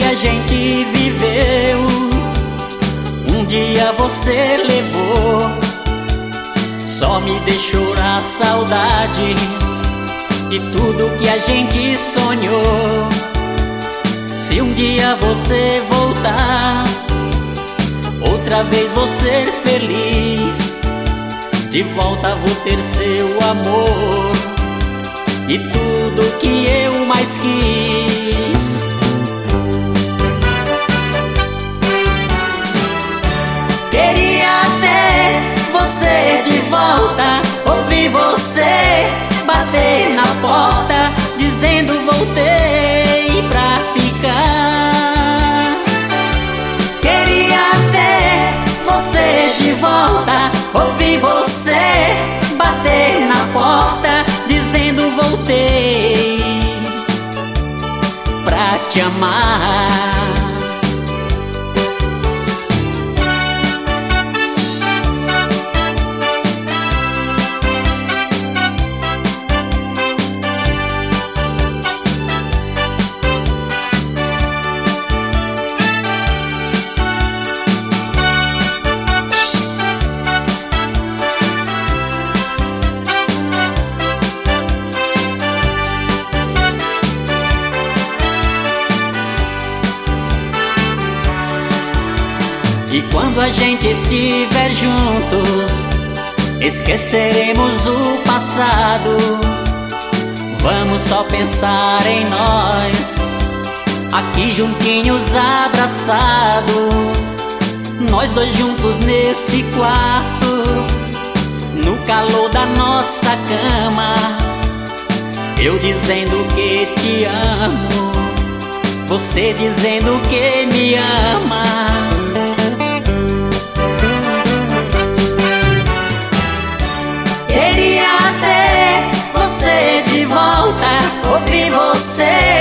a gente viveu, um dia você levou. Só me deixou a saudade e tudo que a gente sonhou. Se um dia você voltar, outra vez vou ser feliz. De volta vou ter seu amor e tudo que eu mais quis. Queria ter você de volta, ouvir você bater na porta, dizendo voltei pra ficar. Queria ter você de volta, ouvir você bater na porta, dizendo voltei pra te amar. E quando a gente estiver juntos, esqueceremos o passado. Vamos só pensar em nós, aqui juntinhos abraçados. Nós dois juntos nesse quarto, no calor da nossa cama. Eu dizendo que te amo, você dizendo que me ama. Queria ter você de volta, ouvir você